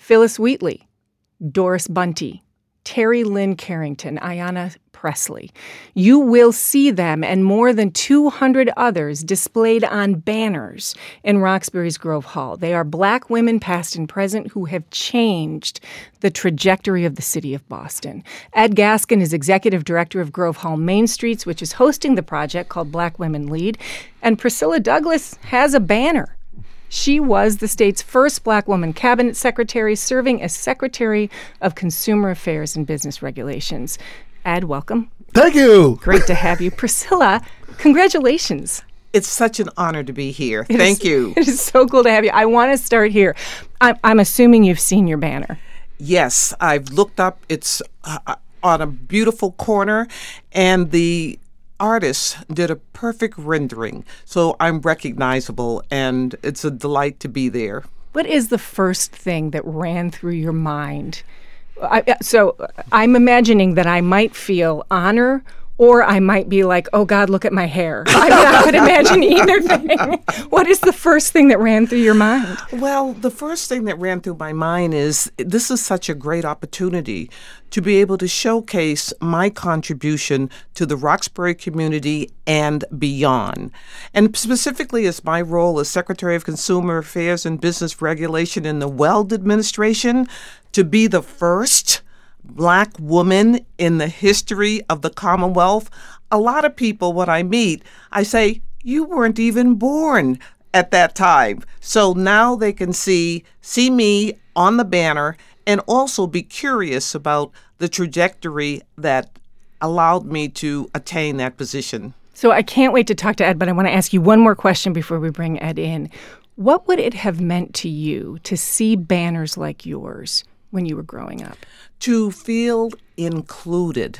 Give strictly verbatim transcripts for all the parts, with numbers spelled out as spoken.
Phyllis Wheatley, Doris Bunty, Terry Lynn Carrington, Ayanna Presley. You will see them and more than two hundred others displayed on banners in Roxbury's Grove Hall. They are Black women, past and present, who have changed the trajectory of the city of Boston. Ed Gaskin is executive director of Grove Hall Main Streets, which is hosting the project called Black Women Lead. And Priscilla Douglas has a banner. She was the state's first Black woman cabinet secretary, serving as Secretary of Consumer Affairs and Business Regulations. Ed, welcome. Thank you. Great to have you. Priscilla, congratulations. It's such an honor to be here. It Thank is, you. It is so cool to have you. I want to start here. I'm, I'm assuming you've seen your banner. Yes, I've looked up. It's uh, on a beautiful corner, and the artist did a perfect rendering, so I'm recognizable, and it's a delight to be there. What is the first thing that ran through your mind? I, so I'm imagining that I might feel honor, or I might be like, oh, God, look at my hair. I mean, I could imagine either thing. What is the first thing that ran through your mind? Well, the first thing that ran through my mind is this is such a great opportunity to be able to showcase my contribution to the Roxbury community and beyond. And specifically as my role as Secretary of Consumer Affairs and Business Regulation in the Weld administration, to be the first Black woman in the history of the Commonwealth. A lot of people, when I meet, I say, you weren't even born at that time. So now they can see see me on the banner and also be curious about the trajectory that allowed me to attain that position. So I can't wait to talk to Ed, but I want to ask you one more question before we bring Ed in. What would it have meant to you to see banners like yours when you were growing up? To feel included,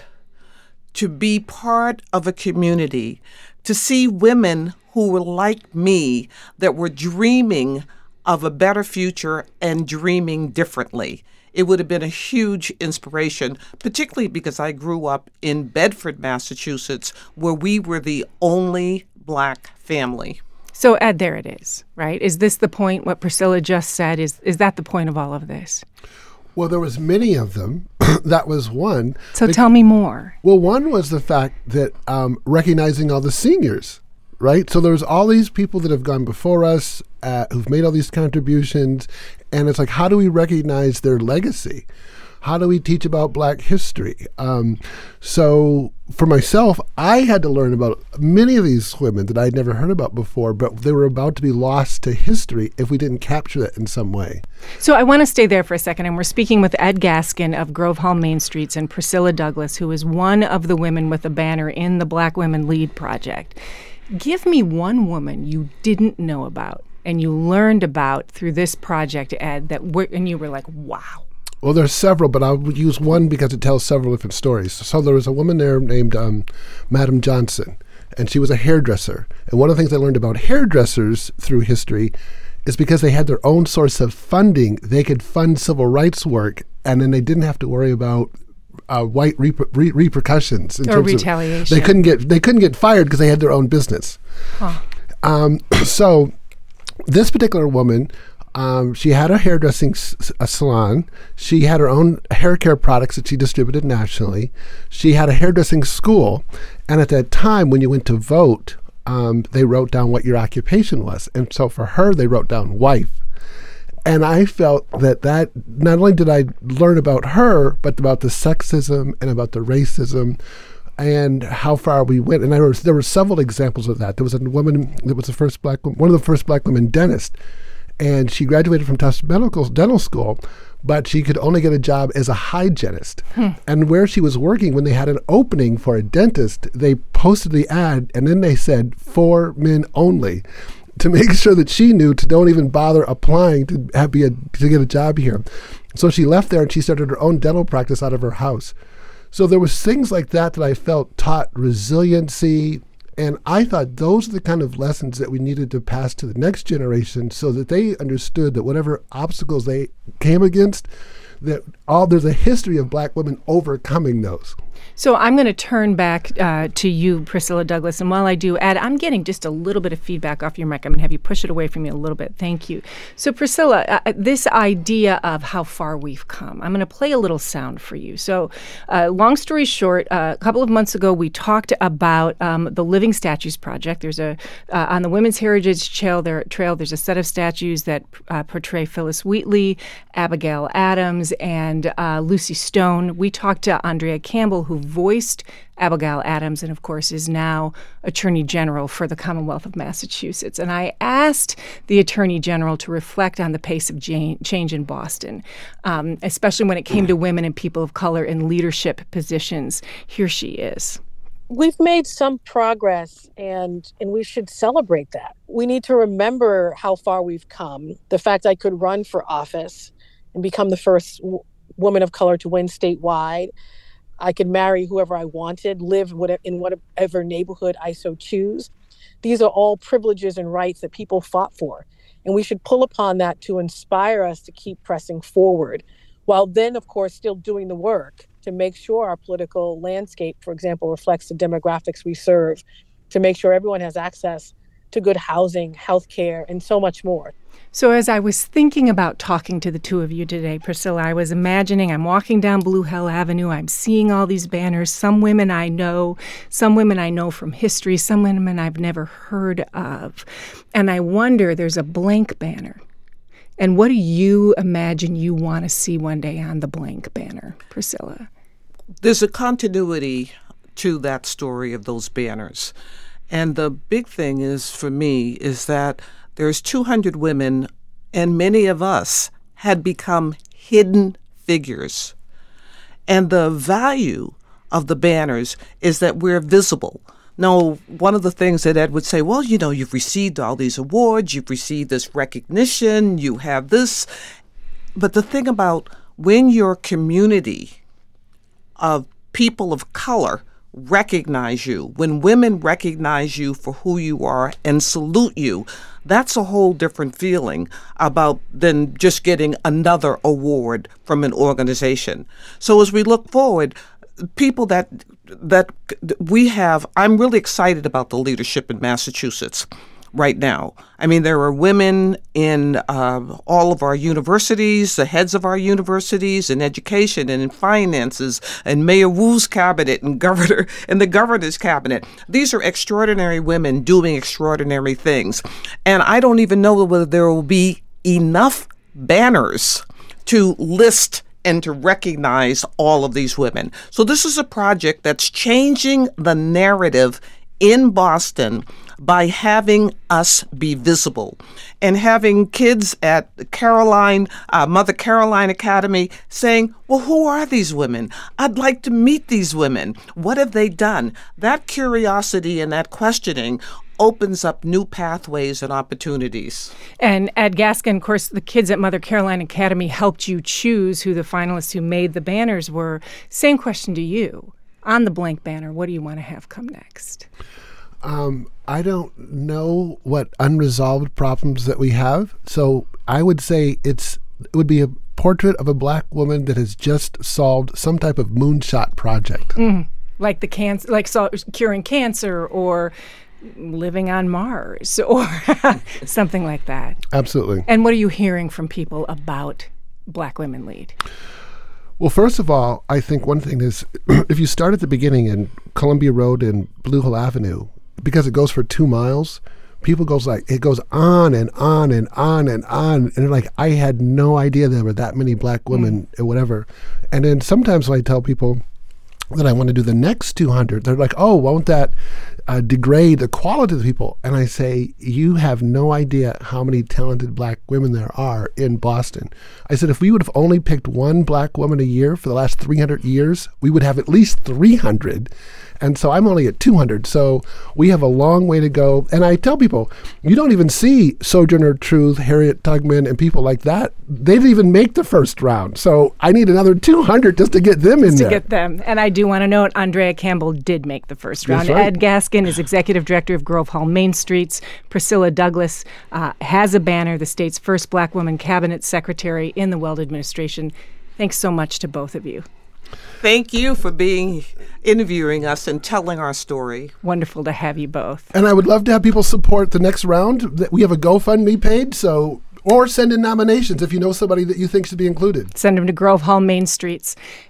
to be part of a community, to see women who were like me that were dreaming of a better future and dreaming differently. It would have been a huge inspiration, particularly because I grew up in Bedford, Massachusetts, where we were the only Black family. So, Ed, there it is, right? Is this the point, what Priscilla just said? Is, is that the point of all of this? Well, there was many of them. That was one. So tell me more. Well, one was the fact that um, recognizing all the seniors, right? So there's all these people that have gone before us, uh, who've made all these contributions, and it's like, how do we recognize their legacy? How do we teach about Black history? Um, so for myself, I had to learn about many of these women that I'd never heard about before, but they were about to be lost to history if we didn't capture that in some way. So I want to stay there for a second, and we're speaking with Ed Gaskin of Grove Hall Main Streets and Priscilla Douglas, who is one of the women with a banner in the Black Women Lead project. Give me one woman you didn't know about and you learned about through this project, Ed, that we're, and you were like, wow. Well, there's several, but I'll use one because it tells several different stories. So there was a woman there named um, Madam Johnson, and she was a hairdresser. And one of the things I learned about hairdressers through history is because they had their own source of funding, they could fund civil rights work, and then they didn't have to worry about uh, white reper- re- repercussions. In or terms retaliation. Of, they couldn't get they couldn't get fired because they had their own business. Huh. Um, so this particular woman, Um, she had a hairdressing s- a salon. She had her own hair care products that she distributed nationally. She had a hairdressing school. And at that time, when you went to vote, um, they wrote down what your occupation was. And so for her, they wrote down wife. And I felt that that not only did I learn about her, but about the sexism and about the racism and how far we went. And I was, there were several examples of that. There was a woman that was the first black woman, one of the first Black women dentists. And she graduated from Tufts Medical Dental School, but she could only get a job as a hygienist. Hmm. And where she was working, when they had an opening for a dentist, they posted the ad, and then they said, for men only, to make sure that she knew to don't even bother applying to have be a, to get a job here. So she left there, and she started her own dental practice out of her house. So there was things like that that I felt taught resiliency. And I thought those are the kind of lessons that we needed to pass to the next generation so that they understood that whatever obstacles they came against, that all there's a history of Black women overcoming those. So I'm going to turn back uh, to you, Priscilla Douglas. And while I do, Ed, I'm getting just a little bit of feedback off your mic. I'm going to have you push it away from me a little bit. Thank you. So Priscilla, uh, this idea of how far we've come, I'm going to play a little sound for you. So uh, long story short, uh, a couple of months ago, we talked about um, the Living Statues Project. There's a, uh, on the Women's Heritage Trail, there, trail there's a set of statues that uh, portray Phyllis Wheatley, Abigail Adams, and uh, Lucy Stone. We talked to Andrea Campbell, who voiced Abigail Adams and, of course, is now Attorney General for the Commonwealth of Massachusetts. And I asked the Attorney General to reflect on the pace of change in Boston, um, especially when it came to women and people of color in leadership positions. Here she is. We've made some progress, and and we should celebrate that. We need to remember how far we've come. The fact I could run for office and become the first w- woman of color to win statewide. I could marry whoever I wanted, live in whatever neighborhood I so choose. These are all privileges and rights that people fought for. And we should pull upon that to inspire us to keep pressing forward, while then, of course, still doing the work to make sure our political landscape, for example, reflects the demographics we serve, to make sure everyone has access to good housing, healthcare, and so much more. So as I was thinking about talking to the two of you today, Priscilla, I was imagining I'm walking down Blue Hill Avenue. I'm seeing all these banners, some women I know, some women I know from history, some women I've never heard of. And I wonder, there's a blank banner. And what do you imagine you want to see one day on the blank banner, Priscilla? There's a continuity to that story of those banners. And the big thing is, for me, is that there's two hundred women, and many of us had become hidden figures. And the value of the banners is that we're visible. Now, one of the things that Ed would say, well, you know, you've received all these awards, you've received this recognition, you have this. But the thing about when your community of people of color recognize you, when women recognize you for who you are and salute you, that's a whole different feeling about than just getting another award from an organization. So as we look forward, people that that we have, I'm really excited about the leadership in Massachusetts right now. I mean, there are women in uh, all of our universities, the heads of our universities, in education and in finances, and Mayor Wu's cabinet and governor and the governor's cabinet. These are extraordinary women doing extraordinary things. And I don't even know whether there will be enough banners to list and to recognize all of these women. So this is a project that's changing the narrative in Boston by having us be visible and having kids at Caroline, uh, Mother Caroline Academy saying, well, who are these women? I'd like to meet these women. What have they done? That curiosity and that questioning opens up new pathways and opportunities. And Ed Gaskin, of course, the kids at Mother Caroline Academy helped you choose who the finalists who made the banners were. Same question to you. On the blank banner, what do you want to have come next? Um, I don't know what unresolved problems that we have. So I would say it's it would be a portrait of a black woman that has just solved some type of moonshot project. Mm, like the cancer, like so, curing cancer or living on Mars or something like that. Absolutely. And what are you hearing from people about Black Women Lead? Well, first of all, I think one thing is if you start at the beginning in Columbia Road and Blue Hill Avenue, because it goes for two miles, people goes like, it goes on and on and on and on. And they're like, I had no idea there were that many black women mm. or whatever. And then sometimes when I tell people that I want to do the next two hundred, they're like, oh, won't that uh, degrade the quality of the people? And I say, you have no idea how many talented black women there are in Boston. I said, if we would have only picked one black woman a year for the last three hundred years, we would have at least three hundred. And so I'm only at two hundred. So we have a long way to go. And I tell people, you don't even see Sojourner Truth, Harriet Tubman, and people like that. They didn't even make the first round. So I need another two hundred just to get them just in to there. To get them. And I do want to note, Andrea Campbell did make the first round. Right. Ed Gaskin is Executive Director of Grove Hall Main Streets. Priscilla Douglas uh, has a banner, the state's first black woman cabinet secretary in the Weld administration. Thanks so much to both of you. Thank you for being interviewing us and telling our story. Wonderful to have you both. And I would love to have people support the next round. We have a GoFundMe page, so or send in nominations if you know somebody that you think should be included. Send them to Grove Hall Main Streets.